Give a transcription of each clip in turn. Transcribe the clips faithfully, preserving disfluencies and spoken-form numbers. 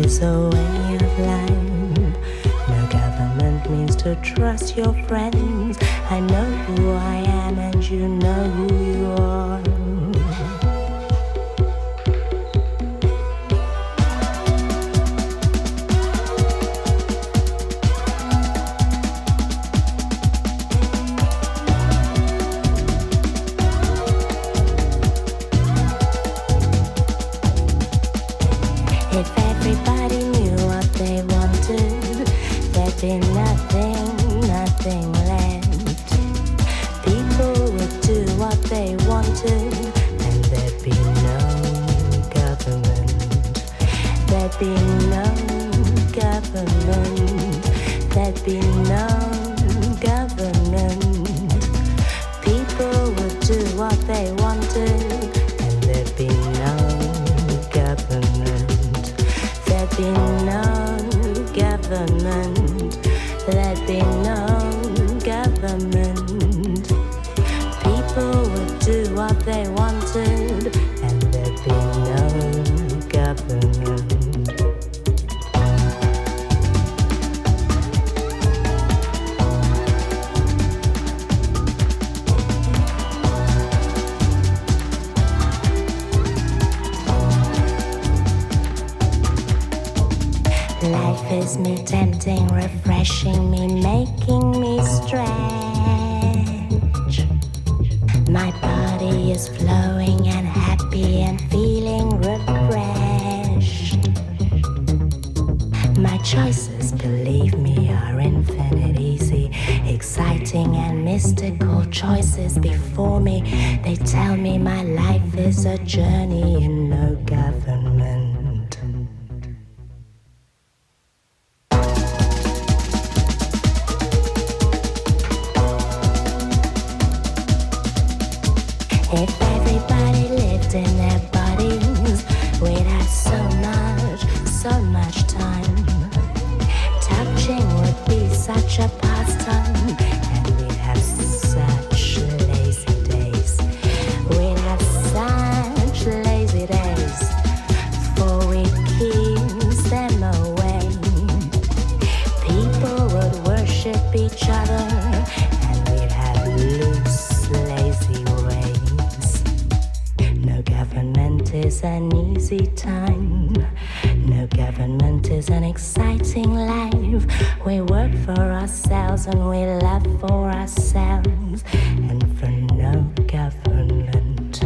is a way of life. No government means to trust your friends. I know who I am and you know who you are. If everybody knew what they wanted, there'd be nothing, nothing left. People would do what they wanted, and there'd be no government. There'd be no government. There'd be no government. People would do what they wanted, and there'd be no government. There'd be no government. There'd be no government. People would do what they wanted, and there'd be no government. Life is me tempting, refreshing me, making me stretch. My body is flowing and happy and feeling refreshed. My choices, believe me, are infinite, easy, exciting and mystical choices before me. They tell me my life is a journey in no government. If everybody lived in their bodies, we'd have so much, so much time. Touching would be such a pastime, and we'd have such lazy days. We'd have such lazy days, for we keep them away. People would worship each other, and we'd have loose, lazy ways. No government is an easy time. No government is an exciting life. We work for ourselves and we love for ourselves, and for no government.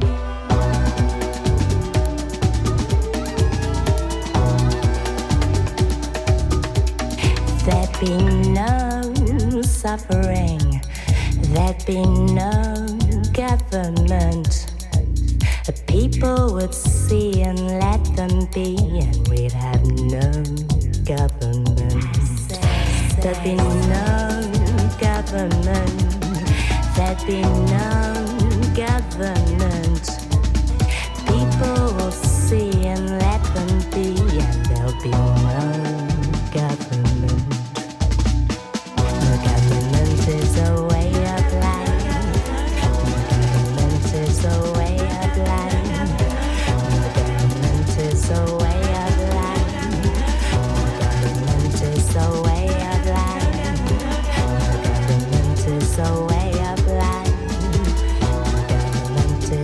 There'd be no suffering. There'd be no government. The people would see and let them be, and we'd have no government. There'd be no government. There'd be no government. People will see and let them be, and there'll be no government. No government is a way of life. No government is a way of life. No government is a way of life. No government is a way of life. No government is a way of life. No government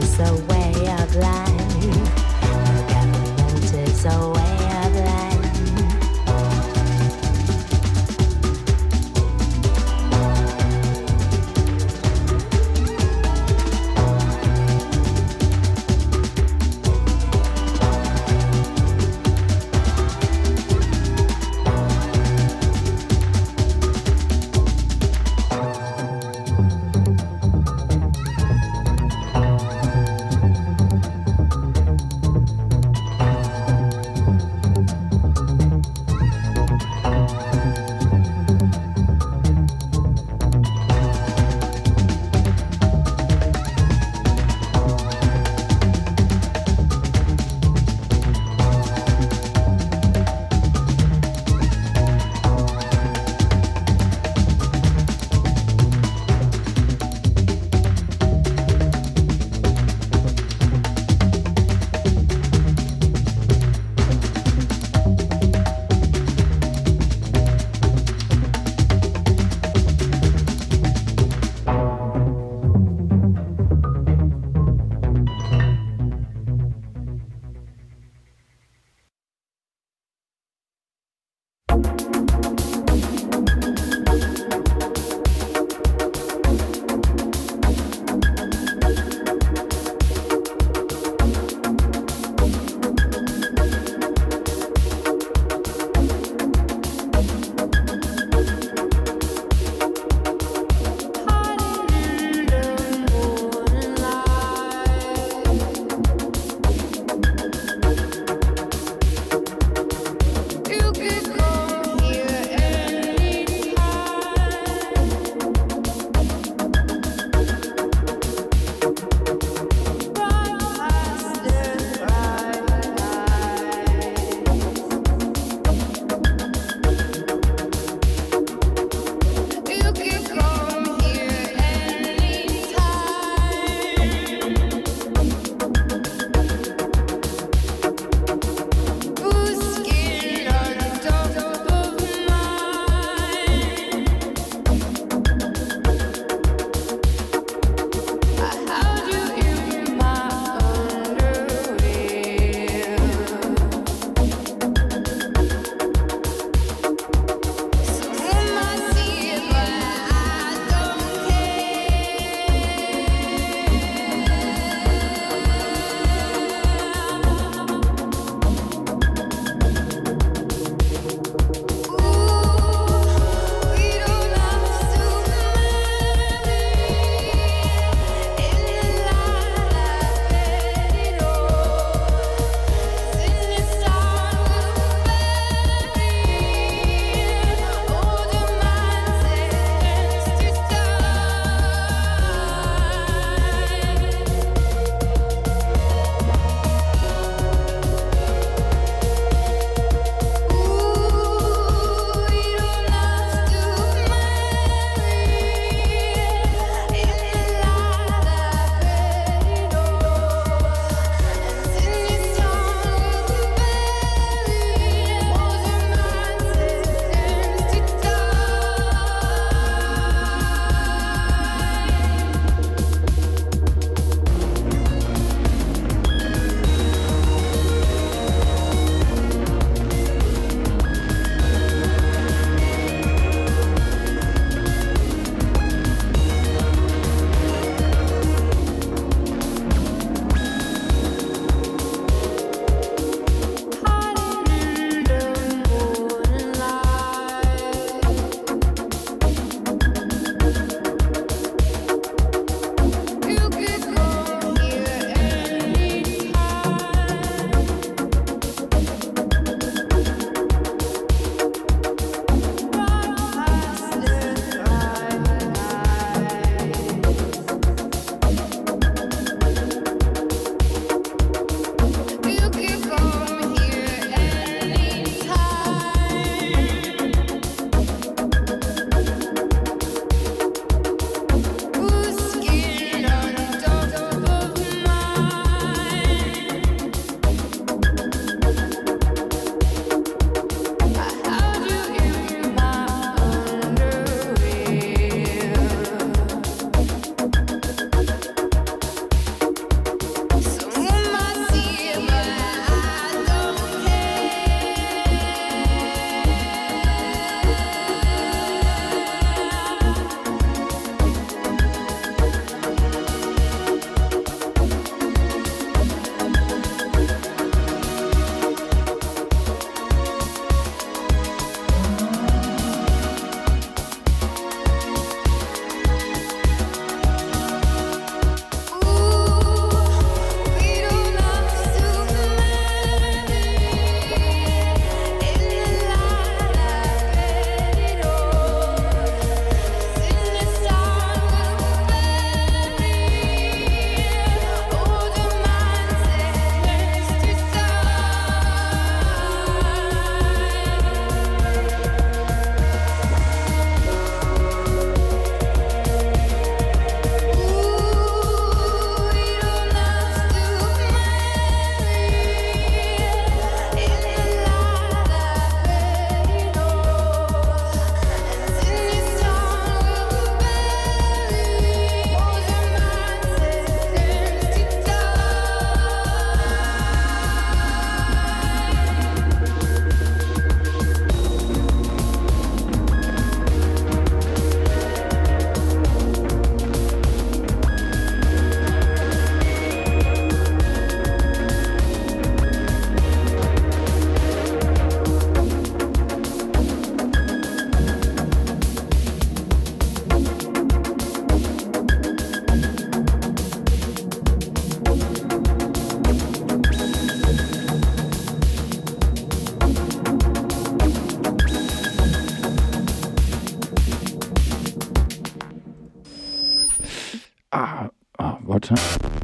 warte.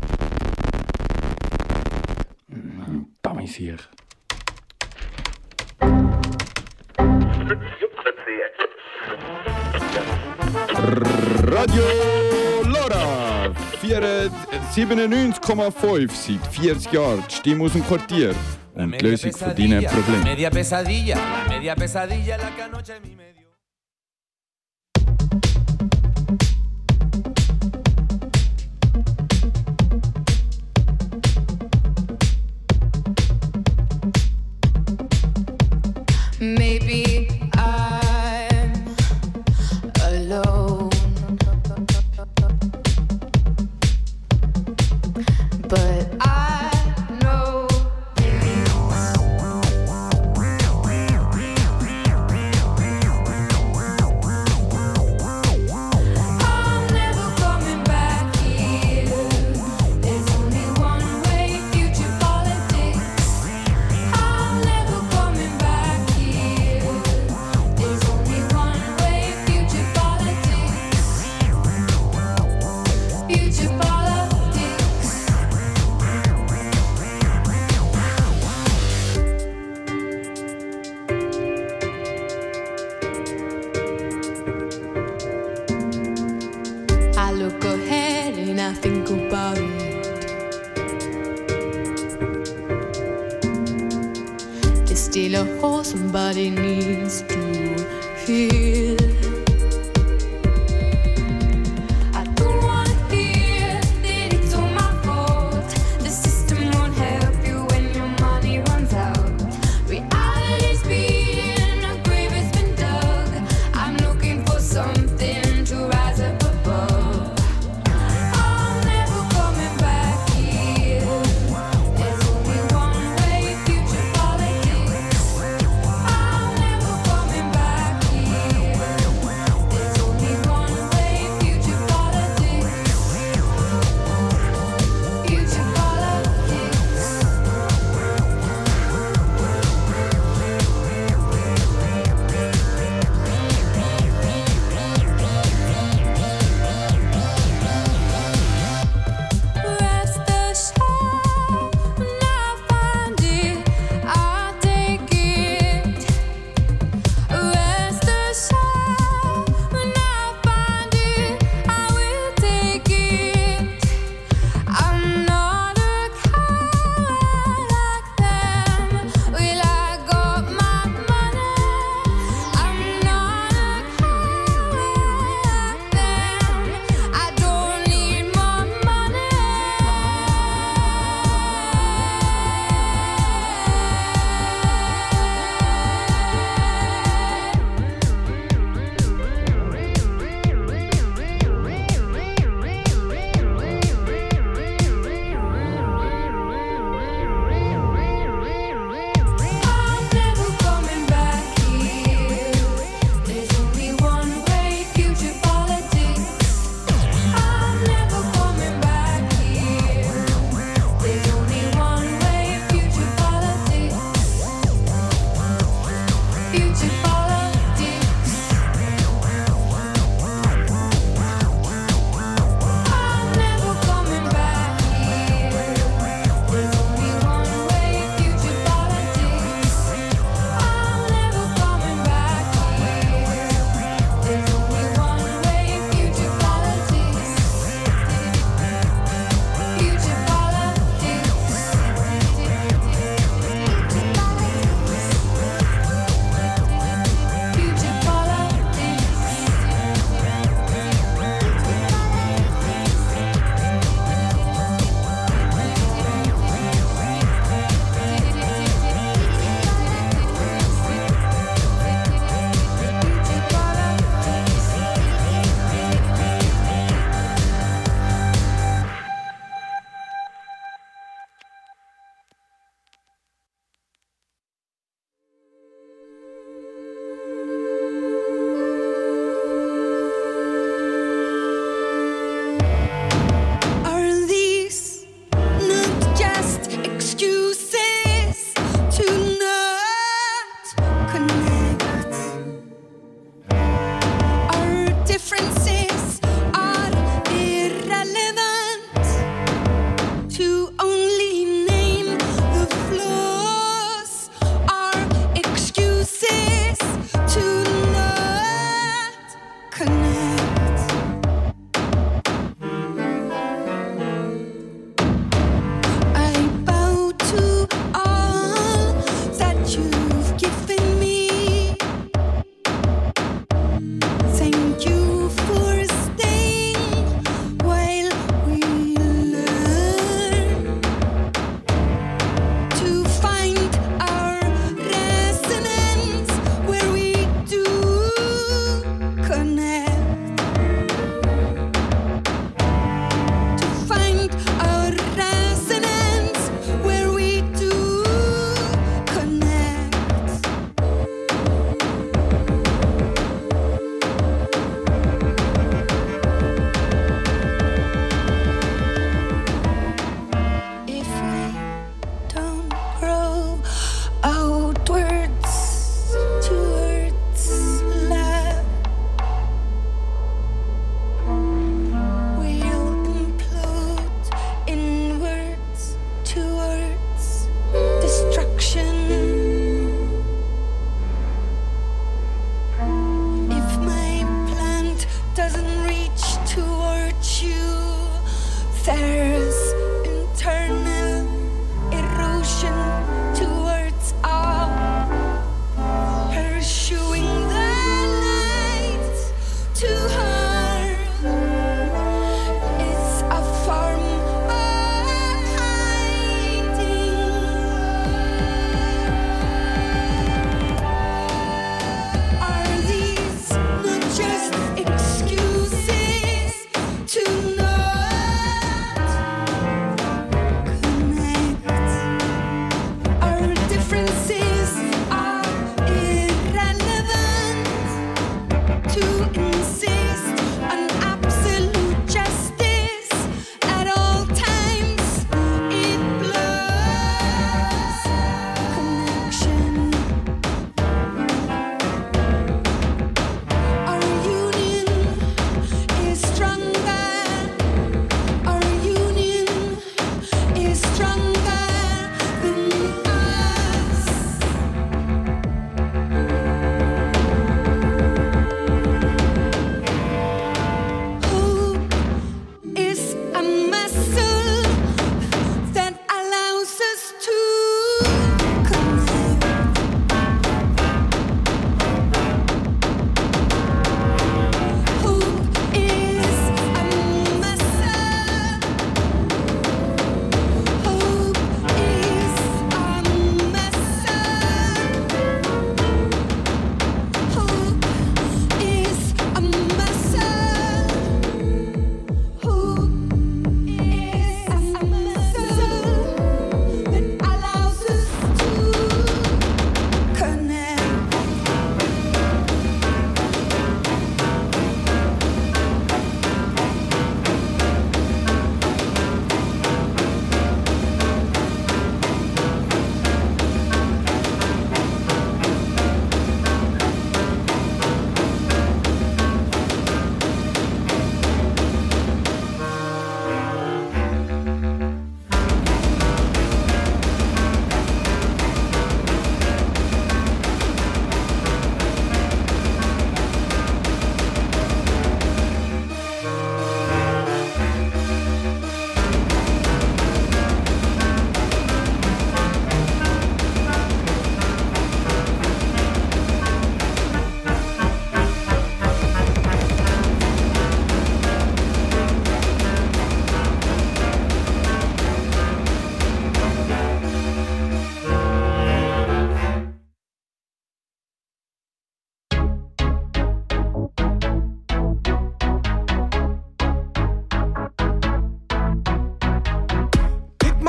Da bin ich hier. Radio Lora siebenundneunzig Komma fünf seit vierzig Jahren. Die Stimme aus dem Quartier und die Lösung von deinen Problemen. Media pesadilla, la media pesadilla, la que anoche en mi medio. Maybe I'm alone, but I know I'm never coming back here. There's only one way, future politics. I'm never coming back here. There's only one way, future politics. Future politics. I look ahead and I think about it. There's still a hole somebody needs to fill. I don't wanna hear that it's all my fault. The system won't help you when your money runs out. Reality's been a grave, it's been dug. I'm looking for something to rise up above. I'm never coming back here. There's only one way, future politics. I'm never coming back here.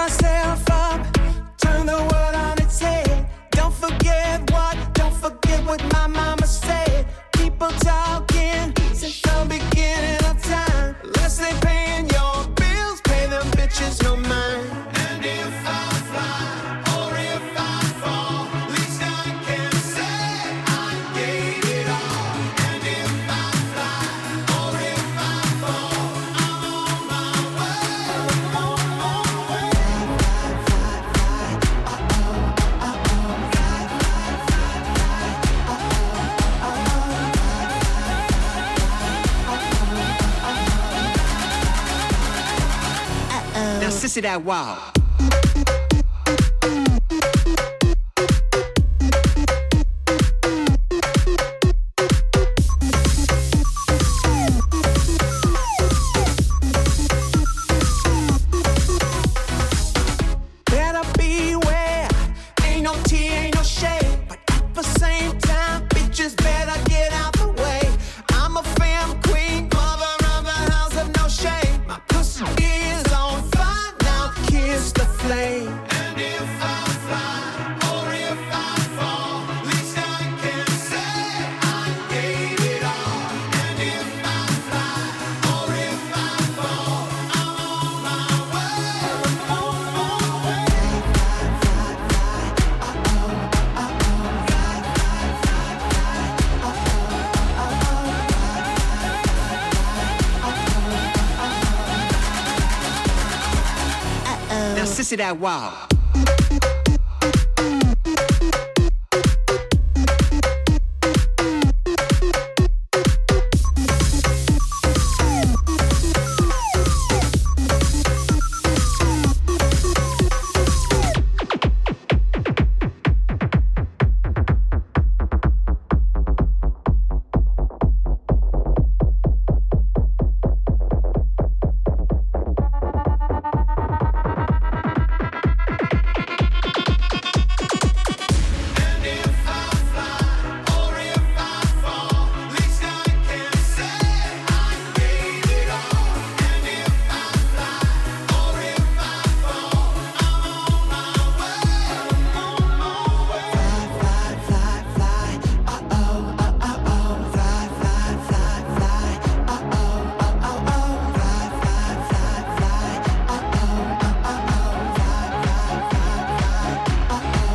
myself up, turn the world on its head. Don't forget what, don't forget what my mama said. People talking since the beginning of time. Unless they paying your bills, pay them bitches no mind. And if I fly or if I fall, at least I can say I gave it all. And if I fly or if I fall, I'm on my way. On my way. Fly, fly, fly, fly. Uh oh, uh oh. Fly, fly, fly, fly. Uh oh, uh oh. Now, sissy that wow. Better beware, ain't no tea, ain't no shade. But at the same time, bitches better get out the way. I'm a fam queen, mother of the house of no shame. My pussy is on fire, now kiss the flame. And if I fly or if I fall, at least I can say I gave it all. And if I fly or if I fall, I'm on my way. On my way. Fly, fly, fly, uh oh, uh oh. Fly, fly, fly, fly, uh oh, uh oh. Now, sissy that wow. And if I fly or if I fall, at least I can say I gave it all. And if I fly or if I fall, I'm on my way. On my way. Fly, fly, fly, fly. Uh oh, uh oh, oh. Fly, fly, fly, fly. Uh oh, uh oh, oh. Fly, fly, fly, fly. Uh oh, uh oh, oh. Fly, fly, fly, fly. Uh oh, uh oh, oh. Fly, fly, fly, fly. Uh oh, uh oh, oh.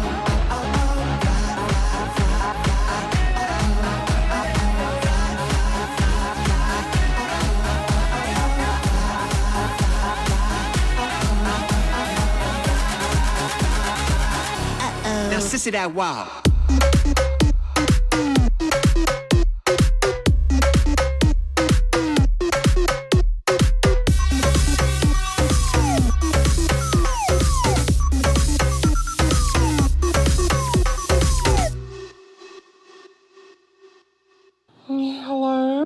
Now, sissy that wow. Hello?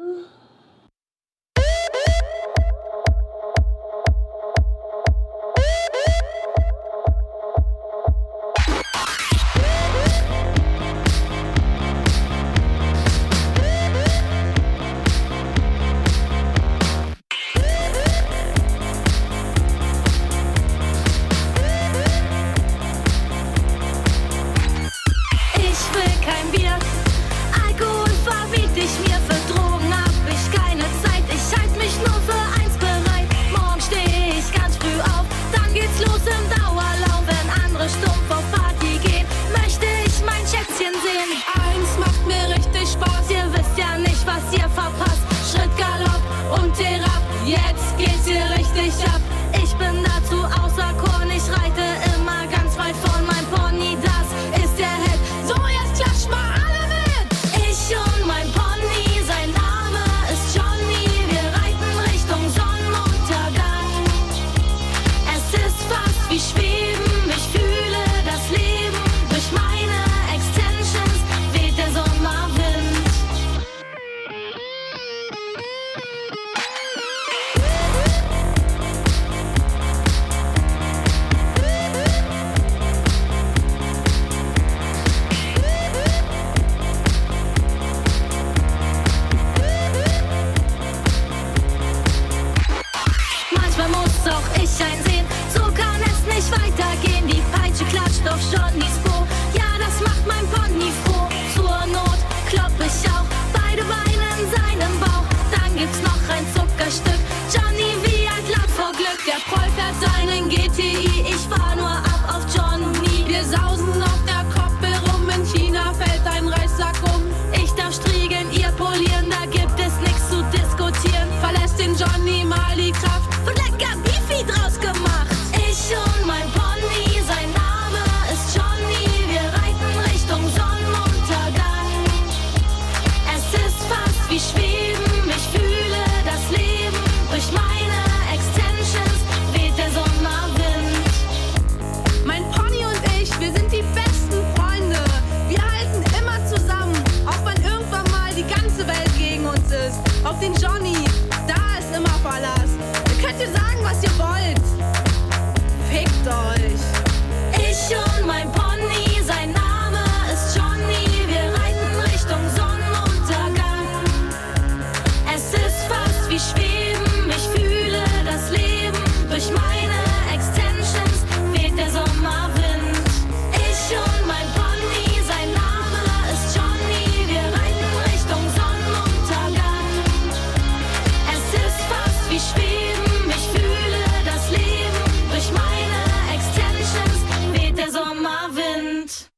Der Proll fährt seinen G T I, ich fahr nur ab auf Johnny. Wir sausen auf der Koppel rum, in China fällt ein Reissack um. Ich darf striegeln, ihr polieren, da gibt es nichts zu diskutieren. Verlässt den Johnny mal die Kraft und lecker Beefy draus gemacht. Ich und mein Pony, sein Name ist Johnny. Wir reiten Richtung Sonnenuntergang. Es ist fast wie Schweben, ich fühle das Leben. Durch meine Extensions weht der Sommerwind. Mein Pony und ich, wir sind die besten Freunde. Wir halten immer zusammen, auch wenn irgendwann mal die ganze Welt gegen uns ist. Auf den Johnny, da ist immer Verlass. Ihr könnt ihr sagen, was ihr wollt. Fickt euch. Ich und mein Pony, sein Name ist Johnny. Wir reiten Richtung Sonnenuntergang. Es ist fast wie Schweben, ich fühle das Leben. Durch meine Extensions weht der Sommerwind. Ich und mein Pony, sein Name ist Johnny. Wir reiten Richtung Sonnenuntergang. Es ist fast wie Schweben, ich fühle das Leben. Durch meine Extensions weht der Sommerwind.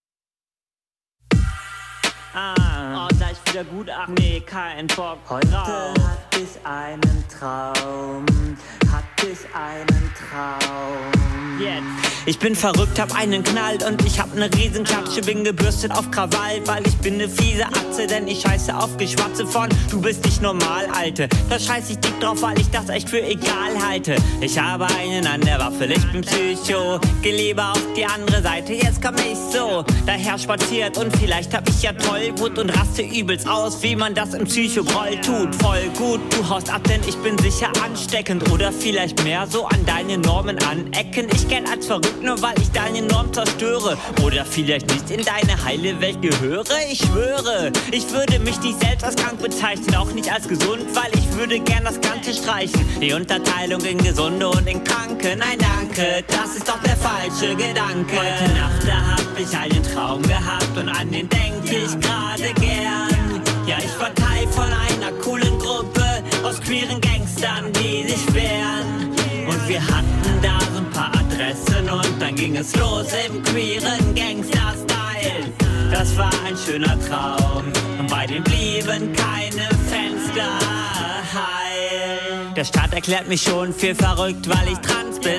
Ah, oh, gleich wieder gut, ach nee, kein Bock. Heute hat ich einen Traum, hat ich einen Traum. Jetzt. Ich bin verrückt, hab einen Knall und ich hab ne Riesenklatsche. Bin gebürstet auf Krawall, weil ich bin ne fiese Atze. Denn ich scheiße auf Geschwatze von du bist nicht normal, Alte. Da scheiß ich dick drauf, weil ich das echt für egal halte. Ich habe einen an der Waffel, ich bin Psycho. Geh lieber auf die andere Seite, jetzt komm ich so daher spaziert. Und vielleicht hab ich ja Tollwut und raste übelst aus, wie man das im Psycho-Groll tut. Voll gut, du haust ab, denn ich bin sicher ansteckend. Oder vielleicht mehr so an deine Normen anecken. Ich gern als verrückt, nur weil ich deine Norm zerstöre. Oder vielleicht nicht in deine heile Welt gehöre. Ich schwöre, ich würde mich nicht selbst als krank bezeichnen, auch nicht als gesund, weil ich würde gern das Ganze streichen. Die Unterteilung in Gesunde und in Kranke. Nein, danke, das ist doch der falsche Gedanke. Heute Nacht, da hab ich einen Traum gehabt und an den denk ich gerade gern. Ja, ich war Teil von einer coolen Gruppe aus queeren Gangstern, die sich wehren. Und wir hatten da so ein paar Adressen und dann ging es los im queeren Gangster-Style. Das war ein schöner Traum und bei dem blieben keine Fenster heil. Der Staat erklärt mich schon für verrückt, weil ich trans bin.